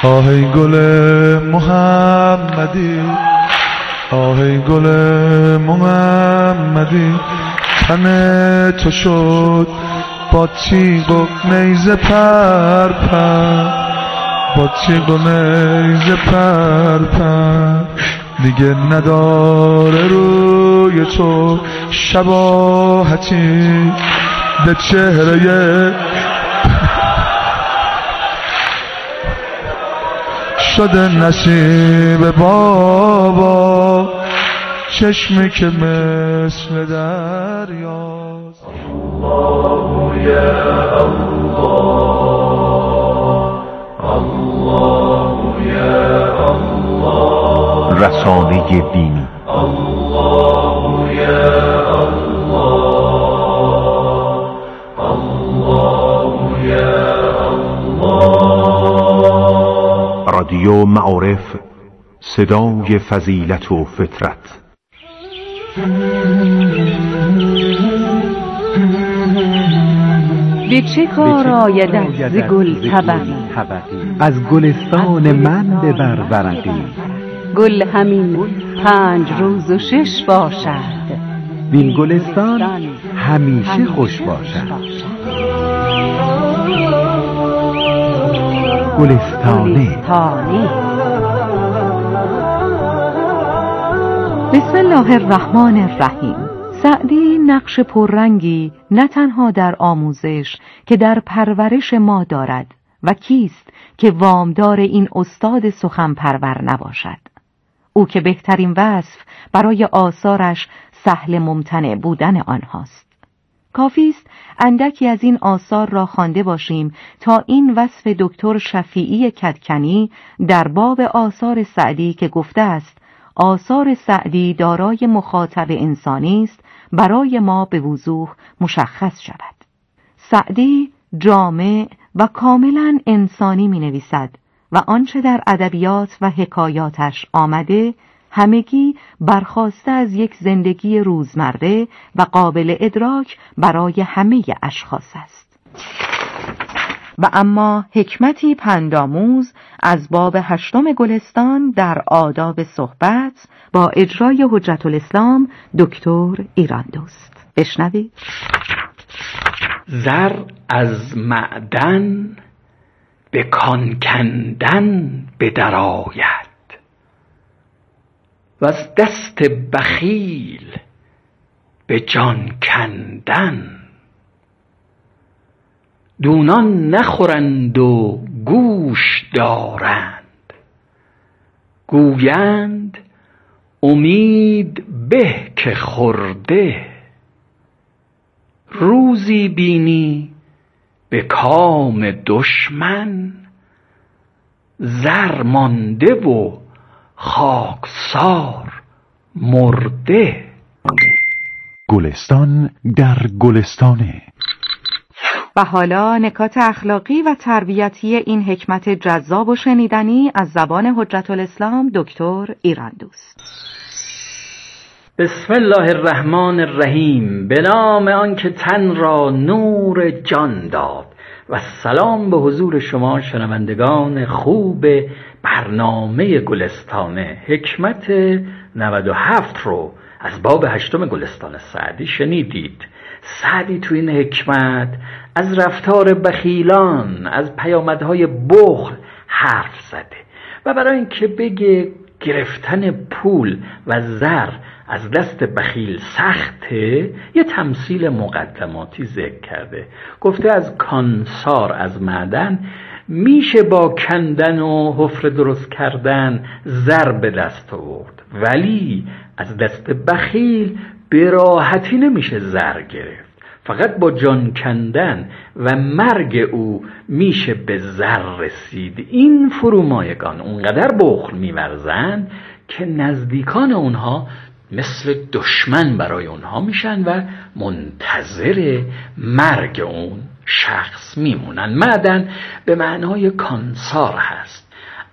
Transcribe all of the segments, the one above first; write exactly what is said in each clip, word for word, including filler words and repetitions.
آهی گل محمدی، آهی گل محمدی، تن تو شد با تیغ و نیزه پر پر، با تیغ و نیزه پر پر. دیگه نداره روی تو شباهتی به چهره شده نصیب بابا، چشمی که مثل دریاست. الله یا الله، الله یا الله. رسانه دینی. الله یا الله، الله یا الله. رادیو معارف، صدای فضیلت و فطرت. به چه کار آید از گل طبقی، از گلستان من ببر ورقی. گل همین پنج روز و شش باشد، وین گلستان همیشه خوش باشد. گلستانه. بسم الله الرحمن الرحیم. سعدی نقش پررنگی نه تنها در آموزش که در پرورش ما دارد و کیست که وامدار این استاد سخن پرور نباشد. او که بهترین وصف برای آثارش سهل ممتنع بودن آنهاست. کافی است اندکی از این آثار را خوانده باشیم تا این وصف دکتر شفیعی کدکنی در باب آثار سعدی که گفته است آثار سعدی دارای مخاطب انسانی است برای ما به وضوح مشخص شود. سعدی جامع و کاملا انسانی می نویسد و آنچه در ادبیات و حکایاتش آمده همگی برخاسته از یک زندگی روزمره و قابل ادراک برای همه اشخاص است. و اما حکمتی پندآموز از باب هشتم گلستان در آداب صحبت با اجرای حجت الاسلام دکتر ایراندوست. بشنوید. زر از معدن به کان کندن به درآید و از دست بخیل به جان کندن. دونان نخورند و گوش دارند، گویند امید به که خورده. روزی بینی به کام دشمن، زر مانده و خاکسار مرده. گلستان در گلستانه. و حالا نکات اخلاقی و تربیتی این حکمت جذاب و شنیدنی از زبان حجت الاسلام دکتر ایراندوست. بسم الله الرحمن الرحیم. به نام آن که تن را نور جان داد. و سلام به حضور شما شنوندگان خوب برنامه گلستانه. حکمت نود و هفت رو از باب هشتم گلستان سعدی شنیدید. سعدی تو این حکمت از رفتار بخیلان، از پیامدهای بخل حرف زده و برای اینکه بگه گرفتن پول و زر از دست بخیل سخته، یه تمثیل مقدماتی ذکر کرده. گفته از کانسار، از معدن میشه با کندن و حفره درست کردن زر به دست آورد، ولی از دست بخیل به راحتی نمیشه زر گرفت. فقط با جان کندن و مرگ او میشه به زر رسید. این فرومایگان اونقدر بخل میورزند که نزدیکان اونها مثل دشمن برای اونها میشن و منتظر مرگ اون شخص میمونن. معدن به معنای کانسار هست.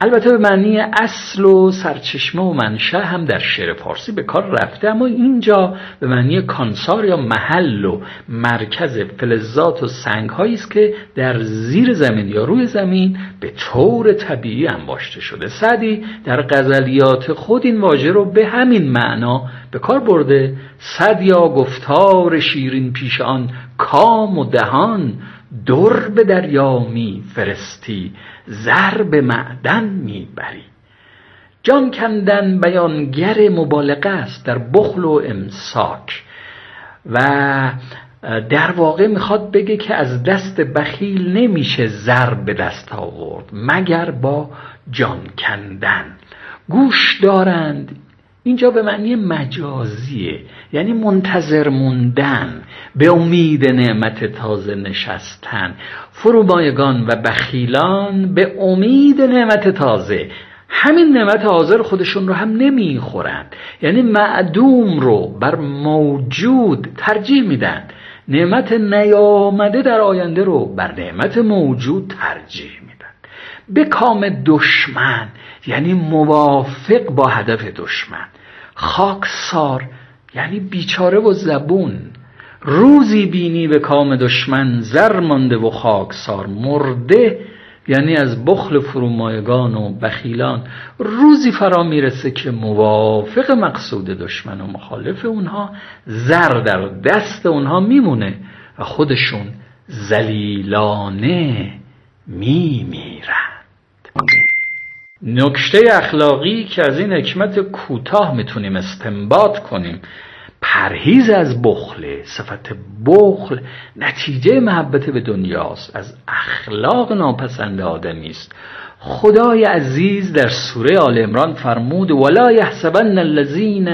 البته به معنی اصل و سرچشمه و منشأ هم در شعر فارسی به کار رفته، اما اینجا به معنی کانسار یا محل و مرکز فلزات و سنگ‌هایی است که در زیر زمین یا روی زمین به طور طبیعی انباشته شده. سعدی در غزلیات خود این واژه رو به همین معنا به کار برده. سعدیا گفتار شیرین پیش آن کام و دهان، در به دریا می فرستی زر به معدن می بری. جان کندن بیانگر مبالغه است در بخل و امساک و در واقع میخواد بگه که از دست بخیل نمیشه زر به دست آورد مگر با جان کندن. گوش دارند اینجا به معنی مجازیه، یعنی منتظر موندن، به امید نعمت تازه نشستن. فرومایگان و بخیلان به امید نعمت تازه، همین نعمت حاضر خودشون رو هم نمیخورند، یعنی معدوم رو بر موجود ترجیح میدن، نعمت نیامده در آینده رو بر نعمت موجود ترجیح میدن. به کام دشمن یعنی موافق با هدف دشمن. خاکسار یعنی بیچاره و زبون. روزی بینی به کام دشمن زر مانده و خاکسار. مرده یعنی از بخل فرومایگان و بخیلان روزی فرا میرسه که موافق مقصود دشمن و مخالف اونها زر در دست اونها میمونه و خودشون ذلیلانه میمیرند. نکته اخلاقی که از این حکمت کوتاه میتونیم استنباط کنیم پرهیز از بخل. صفت بخل نتیجه محبت به دنیاست، از اخلاق ناپسند آدمی است. خدای عزیز در سوره آل عمران فرمود ولا یحسبن الذین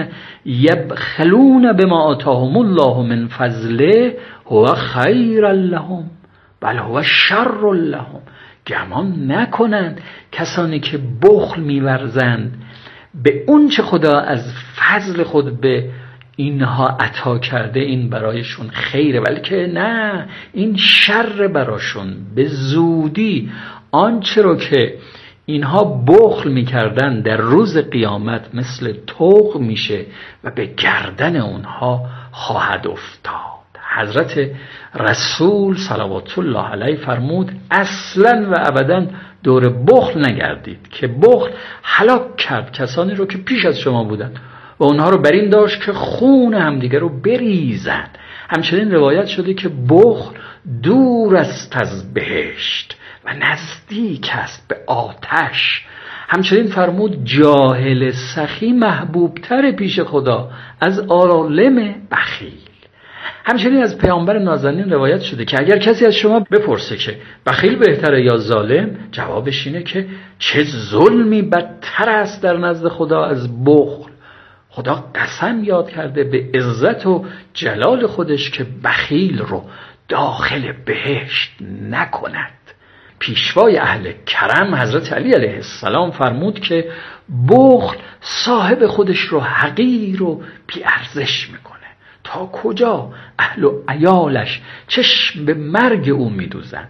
یبخلون بما آتاهم الله من فضله هو خیر لهم بل هو شر لهم. گمان نکنند کسانی که بخل می‌ورزند به اون چه خدا از فضل خود به اینها عطا کرده این برایشون خیره، بلکه نه، این شر براشون. به زودی آنچه رو که اینها بخل میکردن در روز قیامت مثل طوق میشه و به گردن اونها خواهد افتاد. حضرت رسول صلوات الله علیه فرمود اصلا و ابدا دور بخل نگردید که بخل هلاک کرد کسانی رو که پیش از شما بودن و اونها رو بر این داشت که خون همدیگه رو بریزن. همچنین روایت شده که بخل دور است از بهشت و نزدیک است به آتش. همچنین فرمود جاهل سخی محبوبتر پیش خدا از عالم بخیل. همچنین از پیامبر نازنین روایت شده که اگر کسی از شما بپرسه که بخیل بهتره یا ظالم، جوابش اینه که چه ظلمی بدتر است در نزد خدا از بخل. خدا قسم یاد کرده به عزت و جلال خودش که بخیل رو داخل بهشت نکند. پیشوای اهل کرم حضرت علی علیه السلام فرمود که بخل صاحب خودش رو حقیر و بی‌ارزش میکنه. تا کجا اهل و عیالش چشم به مرگ او میدوزن،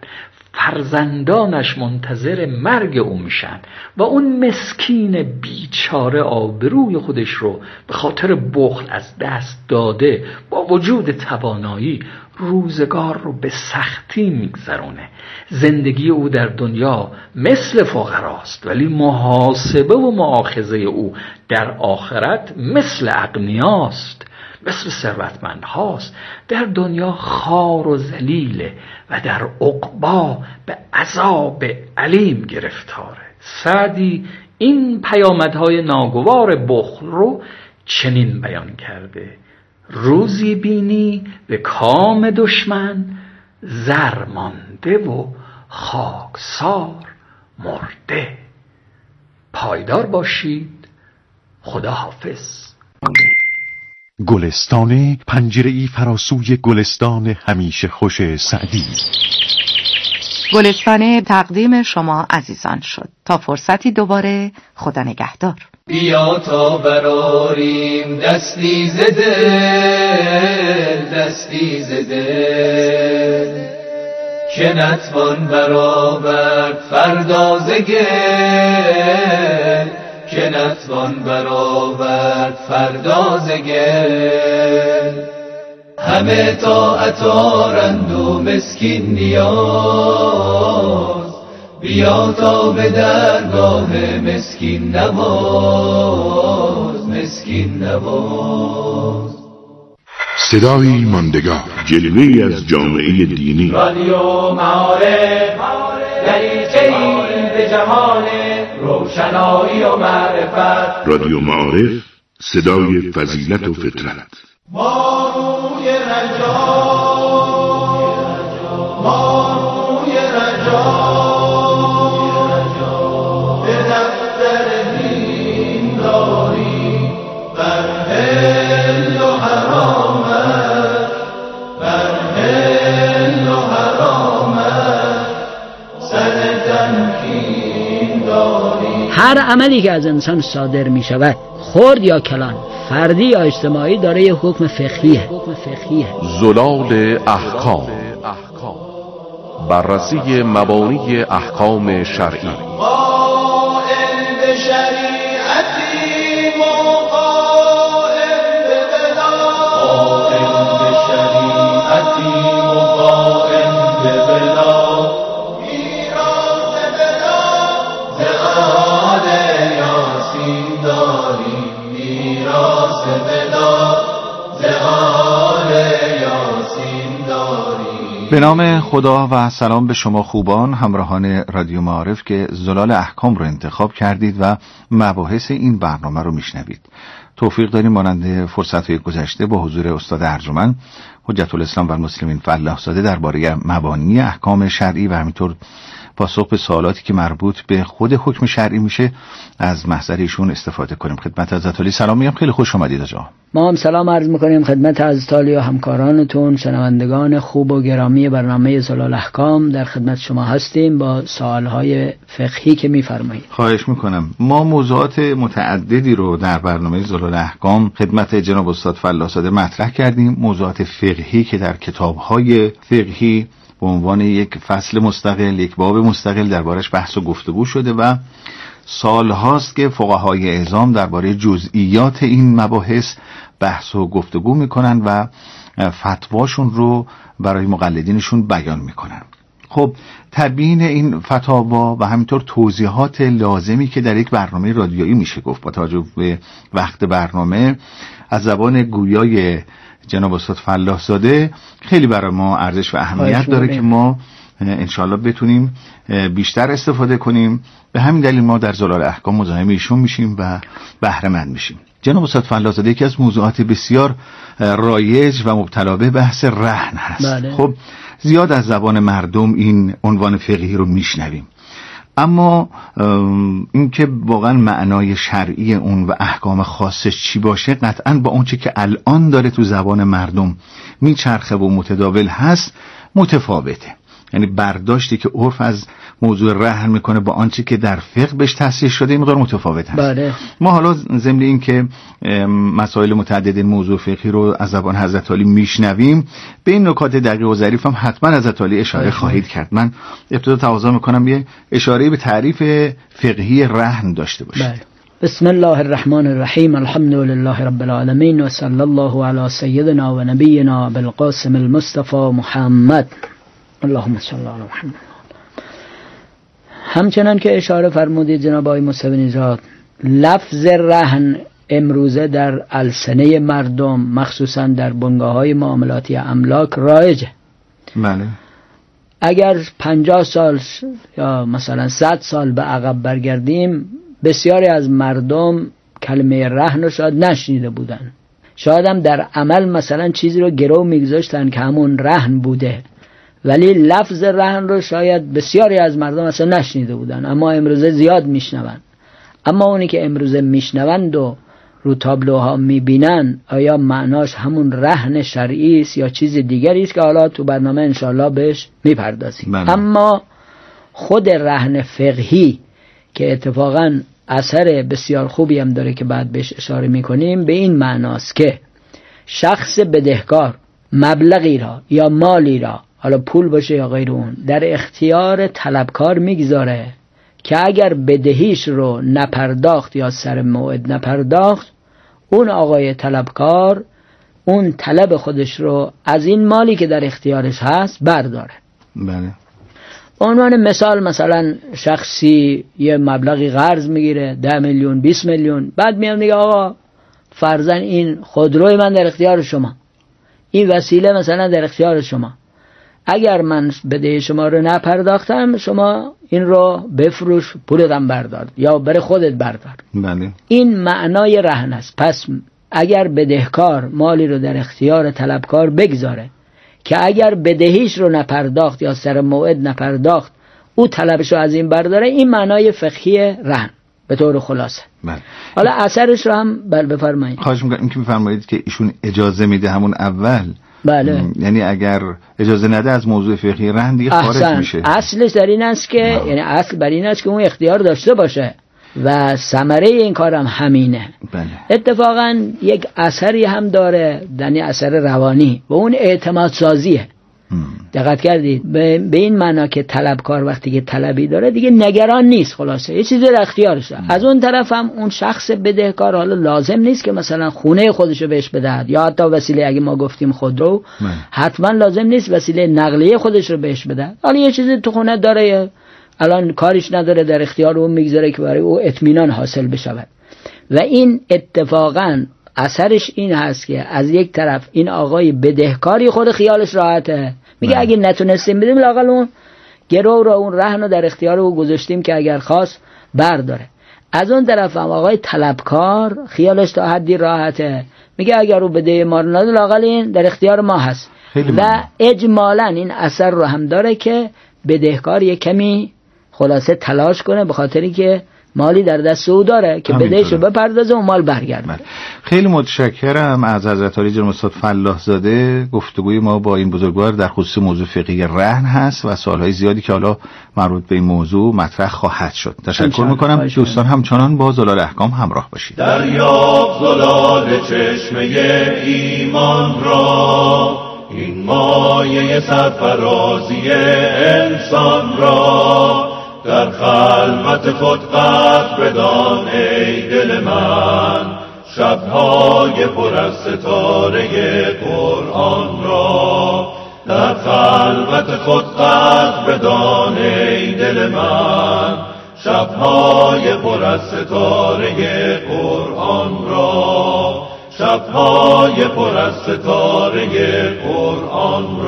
فرزندانش منتظر مرگ او میشن و اون مسکین بیچاره آبروی خودش رو به خاطر بخل از دست داده با وجود توانایی روزگار رو به سختی میگذرونه. زندگی او در دنیا مثل فقراست ولی محاسبه و مؤاخذه او در آخرت مثل اغنیاست، مثل ثروتمند هاست. در دنیا خار و ذلیله و در عقبا به عذاب علیم گرفتاره. سعدی این پیامدهای ناگوار بخل رو چنین بیان کرده: روزی بینی به کام دشمن زر مانده و خاکسار مرده. پایدار باشید. خدا حافظ. گلستان پنجره‌ای فراسوی گلستان همیشه خوش سعدی. گلستان تقدیم شما عزیزان شد. تا فرصتی دوباره، خدا نگهدار. بیا تا براریم دستی ز دل، دستی ز دل، که نتوان برآورد فردا ز گل، که نتوان برآورد فردا ز گل. همه طاعت آرند و مسکین نیاز، بیا تا به درگاه مسکین نواز، مسکین نواز. صدای ماندگار، جلوه‌ای از جامعه دینی. رادیو معارف، دریچه‌ای به جهان روشنایی و معرفت. رادیو معارف، صدای فضیلت و فطرت. ما روی رجا، ما روی رجا، به دفتر دین داری، بر حل و حرامت، بر حل و حرامت، سر تمکین داری. هر عملی که از انسان صادر می شود، خرد یا کلان، فردی یا اجتماعی، داره یه حکم فقهیه. زلال احکام، بررسی مبانی احکام شرعی. قائل به شریعتی مقائل به بلا، قائل به شریعتی مقائل به بلا، میراث بلا ز آل یاسین داریم، میراث بلا ز آل یاسین داریم. به نام خدا و سلام به شما خوبان همراهان رادیو معارف که زلال احکام رو انتخاب کردید و مباحث این برنامه رو میشنوید. توفیق داریم مانند فرصت‌های گذشته با حضور استاد ارجمند حجت الاسلام و المسلمین فلاح زاده درباره مبانی احکام شرعی و همینطور پاسخ به سوالاتی که مربوط به خود حکم شرعی میشه از محضر ایشون استفاده کنیم. خدمت حضرت علی سلام میگم، خیلی خوش آمدید آقا. ما هم سلام عرض میکنیم خدمت حضرت علی و همکارانتون، شنوندگان خوب و گرامی برنامه زلال احکام. در خدمت شما هستیم با سوالهای فقهی که میفرمایید. خواهش میکنم. ما موضوعات متعددی رو در برنامه زلال احکام خدمت جناب استاد فلاح زاده مطرح کردیم، موضوعات فقهی که در کتاب‌های فقهی به عنوان یک فصل مستقل، یک باب مستقل دربارش بحث و گفتگو شده و سال هاست که فقهای اعظام درباره جزئیات این مباحث بحث و گفتگو میکنن و فتواشون رو برای مقلدینشون بیان میکنن. خب تبیین این فتاوا و همینطور توضیحات لازمی که در یک برنامه رادیویی میشه گفت با توجه به وقت برنامه از زبان گویای جناب استاد فلاح زاده خیلی برای ما ارزش و اهمیت داره که ما انشاءالله بتونیم بیشتر استفاده کنیم. به همین دلیل ما در زلال احکام مزاحم ایشون میشیم و بهره مند میشیم. جناب استاد فلاح زاده یکی از موضوعات بسیار رایج و مبتلا به بحث رهن هست. بله. خب زیاد از زبان مردم این عنوان فقهی رو میشنویم، اما این که واقعا معنای شرعی اون و احکام خاصش چی باشه قطعا با اون چی که الان داره تو زبان مردم میچرخه و متداول هست متفاوته. یعنی برداشتی که عرف از موضوع رهن میکنه با آنچه که در فقه بهش تصحیح شده این مقدار متفاوت هست. بله. ما حالا ضمن این که مسائل متعدد موضوع فقهی رو از زبان حضرت علی میشنویم به این نکات دقیق و ظریف هم حتما حضرت علی اشاره بله. خواهید کرد. من ابتدا تقاضا میکنم یه اشاره به تعریف فقهی رهن داشته باشید. بله. بسم الله الرحمن الرحیم، الحمد لله رب العالمین و صلی الله علی سیدنا و نبینا بالقاسم المصطفى محمد، اللهم صل علی محمد. همچنان که اشاره فرمودید جناب آقای موسوی نژاد، لفظ رهن امروزه در السنه مردم مخصوصا در بنگاه‌های معاملاتی املاک رایجه. بله. اگر پنجاه سال یا مثلا صد سال به عقب برگردیم بسیاری از مردم کلمه رهن رو شاید نشنیده بودن، شاید هم در عمل مثلا چیزی رو گرو میگذاشتن که همون رهن بوده، ولی لفظ رهن رو شاید بسیاری از مردم اصلا نشنیده بودن، اما امروزه زیاد میشنون. اما اونی که امروزه میشنوند و رو تابلوها میبینن آیا معناش همون رهن شرعی است یا چیز دیگری است که حالا تو برنامه انشالله بهش میپردازیم. اما خود رهن فقهی که اتفاقا اثر بسیار خوبی هم داره که بعد بهش اشاره میکنیم به این معناست که شخص بدهکار مبلغی را یا مالی را حالا پول باشه یا غیر اون، در اختیار طلبکار میگذاره که اگر بدهیش رو نپرداخت یا سر موعد نپرداخت، اون آقای طلبکار اون طلب خودش رو از این مالی که در اختیارش هست برداره. بله. عنوان مثال مثلا شخصی یه مبلغی قرض میگیره، ده میلیون بیست میلیون، بعد میاد میگه آقا فرضاً این خودروی من در اختیار شما، این وسیله مثلا در اختیار شما، اگر من بدهی شما رو نپرداختم شما این رو بفروش پولتم بردار یا بره خودت بردار. بله. این معنای رهن است. پس اگر بدهکار مالی رو در اختیار طلبکار بگذاره که اگر بدهیش رو نپرداخت یا سر موعد نپرداخت او طلبش رو از این برداره، این معنای فقهی رهن به طور خلاصه. بله. حالا اثرش رو هم بل بفرمایید. خواهش می‌کنم این که می‌فرمایید که ایشون اجازه میده همون اول. بله. یعنی اگر اجازه نده از موضوع فقهی رهن دیگه خارج میشه. اصلش در این است که آه. یعنی اصل بر این است که اون اختیار داشته باشه و ثمره این کارم همینه. بله. اتفاقا یک اثری هم داره، یعنی اثر روانی و اون اعتماد سازیه. دقت کردید به, به این معنا که طلبکار وقتی که طلبی داره دیگه نگران نیست، خلاصه یه چیزی در اختیارشه. از اون طرف هم اون شخص بدهکار حالا لازم نیست که مثلا خونه خودشو بهش بدهد یا حتی وسیله، اگه ما گفتیم خودرو حتما لازم نیست وسیله نقلیه خودش رو بهش بدهد. حالا یه چیزی تو خونه داره الان کاریش نداره، در اختیار اون میگذاره که برای او اطمینان حاصل بشود و این اتفاقا اثرش این هست که از یک طرف این آقای بدهکاری خود خیالش راحته، میگه من. اگه نتونستیم بدیم لااقل اون گرو رو اون رهن رو در اختیار او گذاشتیم که اگر خواست برداره. از اون طرف هم آقای طلبکار خیالش تا حدی راحته، میگه اگر او بده ما رو نده لااقل این در اختیار ما هست و اجمالا این اثر رو هم داره که بدهکار یک کمی خلاصه تلاش کنه به خاطری که مالی در دست او داره که بدهشو بپردازه و مال برگرده. خیلی متشکرم از حضرت عالی جناب استاد فلاح زاده. گفتگوی ما با این بزرگوار در خصوص موضوع فقهی رهن هست و سوالهای زیادی که حالا مربوط به این موضوع مطرح خواهد شد. تشکر میکنم. دوستان همچنان با زلال احکام همراه باشید. دریاب زلال چشمه ایمان را، این مایه سرفرازی انسان را، در خلوت خود قدر بدان ای دل من، شبهای پر از ستاره قرآن را. در خلوت خود قدر بدان ای دل من، شبهای پر از ستاره قرآن را. شبهای پر از ستاره قرآن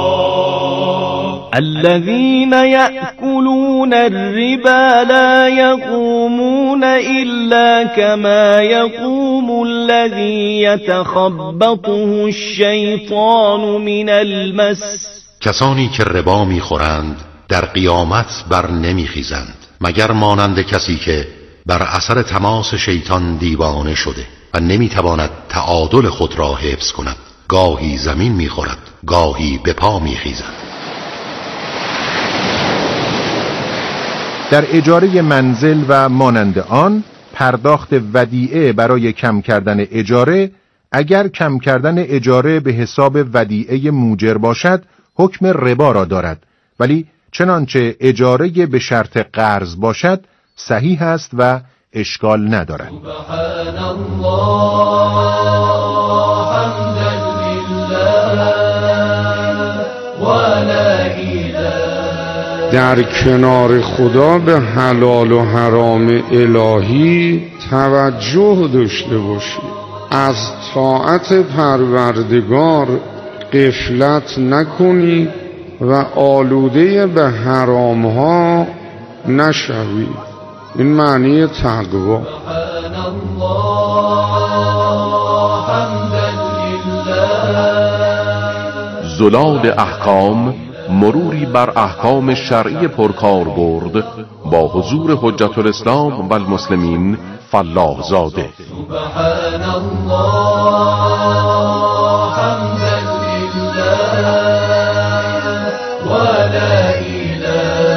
را. الذين يأكلون الربا لا يقومون إلا كما يقوم الذي يتخبطه الشيطان من المس. کسانی که ربا میخورند در قیامت بر نمیخیزند مگر مانند کسی که بر اثر تماس شیطان دیوانه شده و نمیتواند تعادل خود را حفظ کند، گاهی زمین میخورد گاهی به پا میخیزد. در اجاره منزل و مانند آن پرداخت ودیعه برای کم کردن اجاره، اگر کم کردن اجاره به حساب ودیعه موجر باشد حکم ربا را دارد، ولی چنانچه اجاره به شرط قرض باشد صحیح است و اشکال ندارد. سبحان الله حمدا لله و لا اله. در کنار خدا به حلال و حرام الهی توجه داشته باشید، از طاعت پروردگار غفلت نکنید و آلوده به حرام ها نشوید. این معنی تقوا. زلال احکام، مروری بر احکام شرعی پرکاربرد با حضور حجت الاسلام و المسلمین فلاح زاده. سبحان الله حمدا لله و لا اله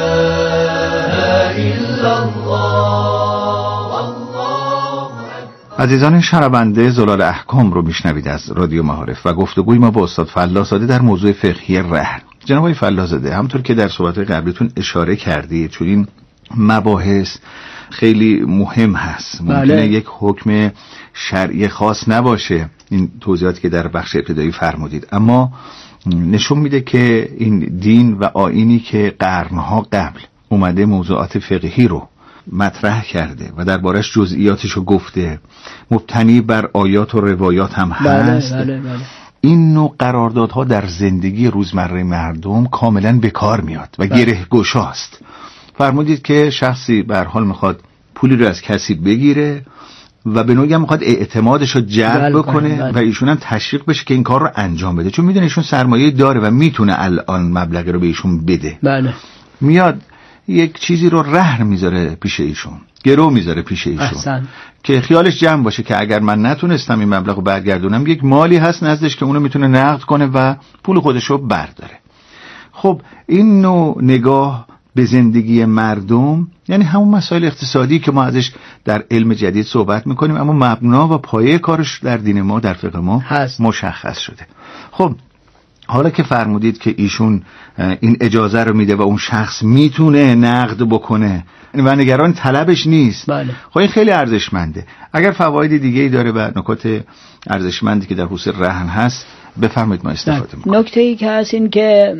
الا الله. عزیزان شنونده، زلال احکام رو میشنوید از رادیو معارف و گفتگوی ما با استاد فلاح‌زاده در موضوع فقهی رهن. جناب آقای فلاح‌زاده، همونطور که در صحبت‌های قبلیتون اشاره کردید، چون این مباحث خیلی مهم هست. ممکنه بله. یک حکم شرعی خاص نباشه این توضیحاتی که در بخش ابتدایی فرمودید، اما نشون میده که این دین و آیینی که قرنها قبل اومده موضوعات فقهی رو مطرح کرده و دربارش جزئیاتشو گفته، مبتنی بر آیات و روایات هم هست. بله، بله، بله. این نوع قراردادها در زندگی روزمره مردم کاملا به کار میاد و بله. گره گشاست. فرمودید که شخصی به هر حال میخواد پولی رو از کسی بگیره و به نوعی هم میخواد اعتمادش رو جلب بکنه بله. و ایشون هم تشویق بشه که این کار رو انجام بده، چون میدونه ایشون سرمایه داره و میتونه الان مبلغی رو به ایشون بده. بله. میاد یک چیزی رو رهن میذاره پیش ایشون، گرو میذاره پیش ایشون احسن. که خیالش جمع باشه که اگر من نتونستم این مبلغ رو برگردونم، یک مالی هست نزدش که اونو میتونه نقد کنه و پول خودش رو برداره. خب این نوع نگاه به زندگی مردم یعنی همون مسائل اقتصادی که ما ازش در علم جدید صحبت میکنیم، اما مبنا و پایه کارش در دین ما، در فقه ما هست. مشخص شده. خب حالا که فرمودید که ایشون این اجازه رو میده و اون شخص میتونه نقد بکنه و نگران طلبش نیست، بله. خب این خیلی ارزشمنده. اگر فواید دیگه ای داره و نکات ارزشمندی که در خصوص رهن هست بفرمایید ما استفاده میکنیم. نکته ای که هست این که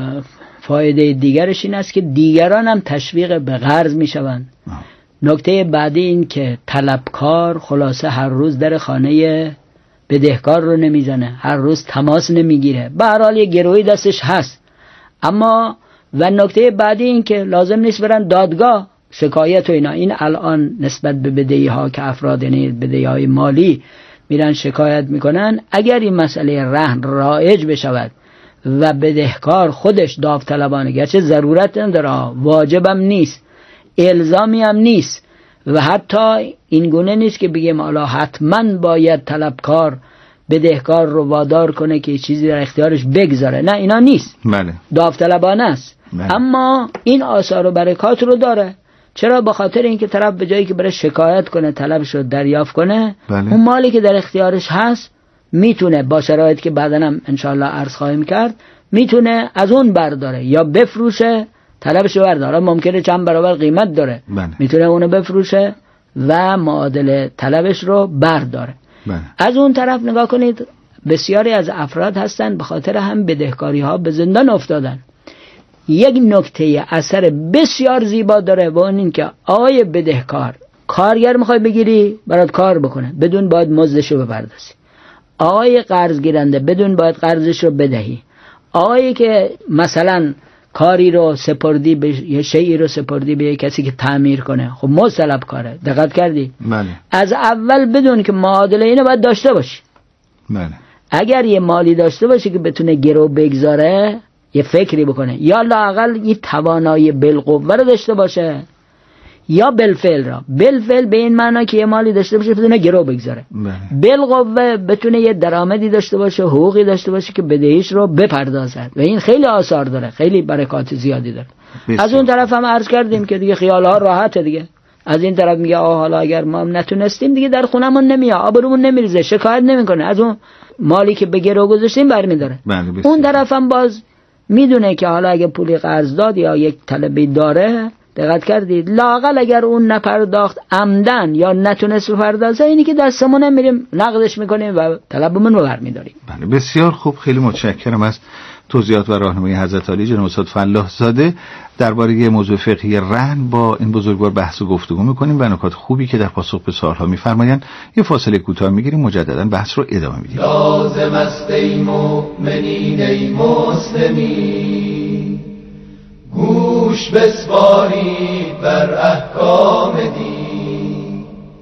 فایده دیگرش این است که دیگران هم تشویق به قرض میشوند. نکته بعدی این که طلبکار خلاصه هر روز در خانه بدهکار رو نمیزنه، هر روز تماس نمیگیره، به هر حال یه گروهی دستش هست. اما و نکته بعدی این که لازم نیست برن دادگاه شکایت و اینا. این الان نسبت به بدهی ها که افراد یعنی بدهی های مالی میرن شکایت میکنن، اگر این مسئله رهن رایج بشود و بدهکار خودش داوطلبانه، گرچه ضرورت نداره، واجبم نیست، الزامی هم نیست و حتی این گونه نیست که بگیم حالا حتما باید طلبکار بدهکار رو وادار کنه که چیزی در اختیارش بگذاره، نه اینا نیست. بله. داوطلبانه است. بله. اما این آثار و برکات رو داره. چرا؟ به خاطر اینکه طرف به جایی که بره شکایت کنه طلبش رو دریافت کنه، بله. اون مالی که در اختیارش هست میتونه با شرایطی که بعداً هم انشالله عرض خواهیم کرد میتونه از اون برداره یا بفروشه طلبش رو برداره. ممکنه چند برابر قیمت داره، بله. میتونه اونو بفروشه و معادل طلبش رو برداره. بله. از اون طرف نگاه کنید بسیاری از افراد هستن به خاطر هم بدهکاری ها به زندان افتادن. یک نکته اثر بسیار زیبا داره و اون این که آقای بدهکار، کارگر میخوای بگیری برات کار بکنه بدون باید مزدش رو بپردازی. آقای قرض گیرنده بدون باید قرضش رو بدهی. آقایی که مثلا کاری رو سپردی به یه شیئی رو سپردی به یه کسی که تعمیر کنه، خب مزد طلب کاره. دقت کردی؟ بله. از اول بدون که معادله اینو باید داشته باشی. بله. اگر یه مالی داشته باشی که بتونه گرو بگذاره، یه فکری بکنه، یا لااقل یه توانایی بالقوه رو داشته باشه یا بالفعل را. بالفعل به این معنی که یه مالی داشته باشه بتونه گرو بگذاره. بالقوه بتونه یه درآمدی داشته باشه، حقوقی داشته باشه که بدهیش رو بپردازد و این خیلی آثار داره، خیلی برکات زیادی داره. بسید. از اون طرف هم عرض کردیم که دیگه خیال‌ها راحته دیگه. از این طرف میگه آه حالا اگر ما نتونستیم دیگه در خونمون نمیاد، آبرومون نمیریزه، شکایت نمیکنه، از اون مالی که به گرو گذاشتیم برمی‌داره. اون طرف هم باز میدونه که حالا اگه پولی قرض داد یا یک طلبی داره، دقت کردید، لااقل اگر اون نپرداخت عمدن یا نتونست بپردازه، اینی که دستمون میریم نقدش میکنیم و طلبمون رو برمی‌داریم. بله بسیار خوب، خیلی متشکرم از توضیحات و راهنمایی حضرت عالی جناب استاد فلاح‌زاده. درباره موضوع فقهی رهن با این بزرگوار بحث و گفتگو میکنیم و نکات خوبی که در پاسخ به سوال‌ها میفرمایند. یه فاصله کوتاه میگیریم، مجددا بحث رو ادامه میدیم. لازم است ای مؤمنین ای مسلمین، گوش بسپارید بر احکام دین.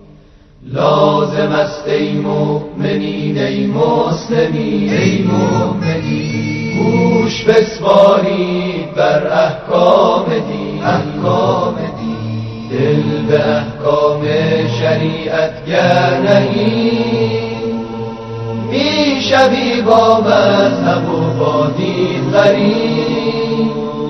لازم است ای مؤمنین ای مسلمین ای مؤمنین، گوش بسپارید بر احکام دین. احکام دین دل به احکام شریعت گر نهید، می شوی با مذهب و با دین غریب.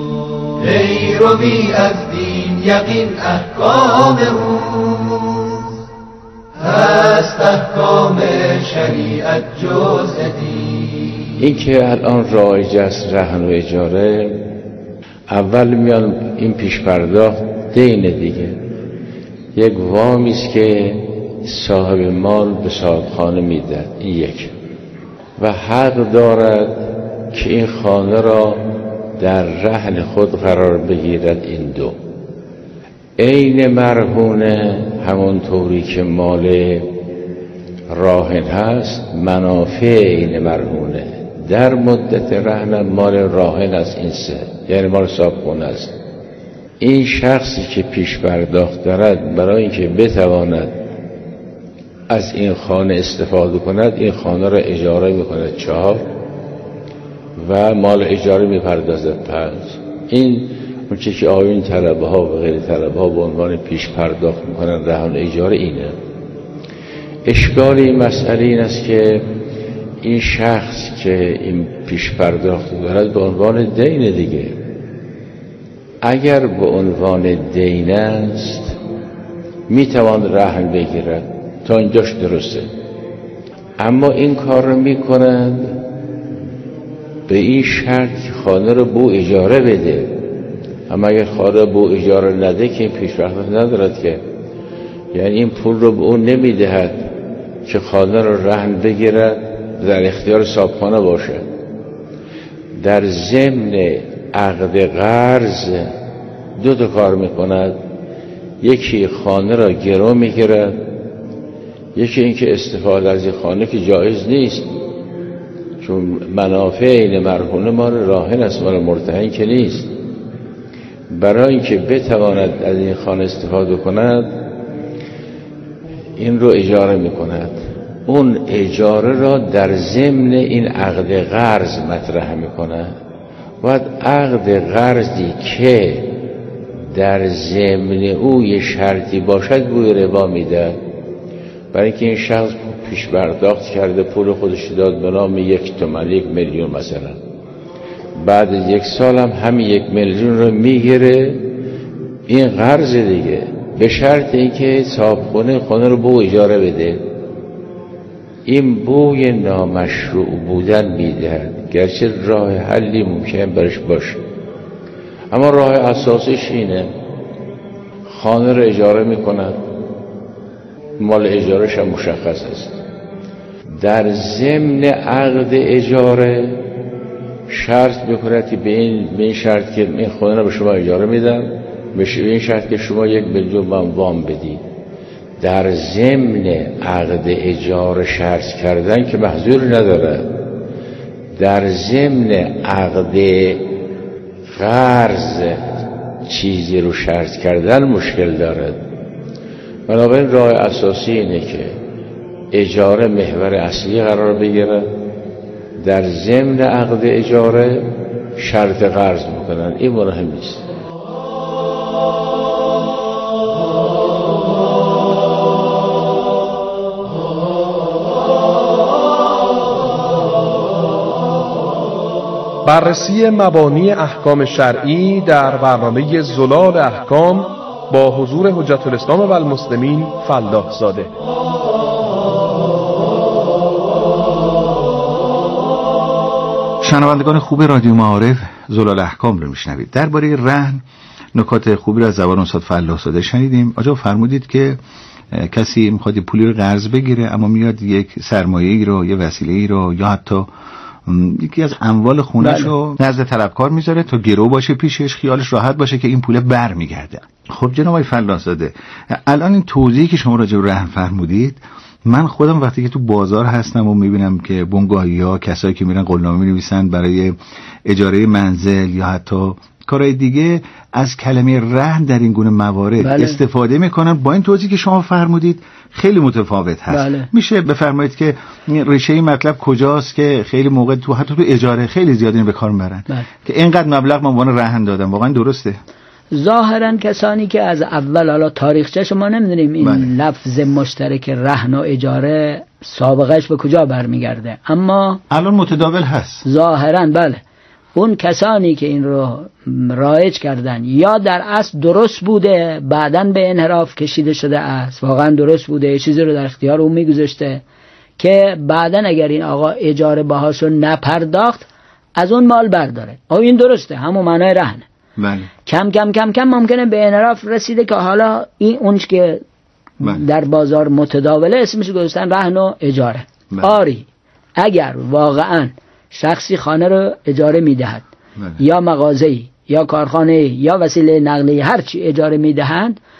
ای روی از دین یقین احکام اوست، هست احکام شریعت جز دین. این که الان رایج است رهن و اجاره، اول میان این پیش پرداخت دین دیگه، یک وامی است که صاحب مال به صاحبخانه میدهد، این یک، و حق دارد که این خانه را در رهن خود قرار بگیرد، این دو. عین مرهونه همونطوری که مال راهن هست، منافع عین مرهونه در مدت رهن مال راهن است، این سه، یعنی مال صاحبخانه است. این شخصی که پیش پرداخت دارد برای اینکه بتواند از این خانه استفاده کند، این خانه را اجاره میکند چهار و مال اجاره میپردازد پنج. این اون چه که آیین طلبه ها و غیر طلبه ها به عنوان پیش پرداخت میکنن رهن اجاره اینه. اشکال این مسئله این است که این شخص که این پیش پرداخت دارد به عنوان دین دیگه، اگر به عنوان دین است میتوان رهن بگیرد، تا اینجاش درسته. اما این کار رو میکنند به این شرط که خانه رو بو اجاره بده، اما اگر خانه بو اجاره نده که این پیش پرداخت ندارد که، یعنی این پول رو به اون نمیدهد که خانه رو رهن بگیرد در اختیار صاحبخانه باشه. در ضمن عقد قرض دو تا کار میکند، یکی خانه را گرو میگیرد، یکی اینکه استفاده از این خانه که جایز نیست، چون منافع این مرهونه مال راهن است، مال مرتهن که نیست. برای اینکه بتواند از این خانه استفاده کند این رو اجاره میکند. اون اجاره را در ضمن این عقد قرض مطرح میکند. باید عقد قرضی که در ضمن او یه شرطی باشد بوی ربا میده، برای اینکه این شخص پیش پرداخت کرده، پول خودش داد به نام یک تومن، یک میلیون مثلا، بعد از یک سال هم همین یک میلیون رو میگیره، این قرض دیگه، به شرط اینکه صاحبخانه خانه رو بو اجاره بده. این بوی نامشروع بودن میدهد، گرچه راه حلی ممکن برش باشه، اما راه اساسیش اینه، خانه رو اجاره میکند، مال اجارش هم مشخص است، در ضمن عقد اجاره شرط میکند که به این, به این شرط که این خانه رو به شما اجاره میدم، به این شرط که شما یک میلیون من وام بدید. در ضمن عقد اجاره شرط کردن که محظور نداره، در ضمن عقد قرض چیزی رو شرط کردن مشکل دارد. بنابراین راه اساسی اینه که اجاره محور اصلی قرار بگیره، در ضمن عقد اجاره شرط قرض میکنن، این مهم نیست. بررسی مبانی احکام شرعی در برنامه زلال احکام با حضور حجت الاسلام و المسلمین فلاح زاده. شنوندگان خوب رادیو معارف، زلال احکام رو میشنوید. درباره رهن نکات خوبی رو از زبان استاد فلاح زاده شنیدیم. آجا فرمودید که کسی میخواد پولی رو قرض بگیره، اما میاد یک سرمایه‌ای رو، یه وسیله‌ای رو، یا حتی یکی از اموال خونش رو نزد طلبکار میذاره تا گرو باشه پیشش، خیالش راحت باشه که این پول بر میگرده. خب جناب آقای فلاح زاده، الان این توضیحی که شما راجع به رهن فرمودید، من خودم وقتی که تو بازار هستم و میبینم که بنگاهی‌ها، کسایی که میرن قولنامه می‌نویسن برای اجاره منزل یا حتی کارهای دیگه، از کلمه رهن در این گونه موارد بله. استفاده میکنن. با این توضیحی که شما فرمودید خیلی متفاوت هست. بله. میشه بفرمایید که ریشه این مطلب کجاست که خیلی موقع تو حتی تو اجاره خیلی زیاد اینو به کار میبرن، بله. که اینقدر مبلغ من عنوان رهن دادم، واقعا درسته؟ ظاهرا کسانی که از اول، حالا تاریخچه شما نمیدونیم این بله. لفظ مشترک رهن و اجاره سابقهش به کجا برمیگرده، اما الان متداول هست ظاهرا. بله، اون کسانی که این رو رایج کردن یا در اصل درست بوده بعدن به انحراف کشیده شده است، واقعا درست بوده یه چیزی رو در اختیار اون میگذاشته که بعدن اگر این آقا اجاره باهاشو نپرداخت از اون مال برداره. آه این درسته، همون معنای رهنه. بله. کم کم کم کم ممکنه به انحراف رسیده که حالا این اونش که بله. در بازار متداوله اسمش گذاشتن رهن و اجاره. بله. آری اگر واقعا شخصی خانه رو اجاره میدهد بله. یا مغازه‌ای یا کارخانه یا وسیله نقلیه هر چی اجاره میدهند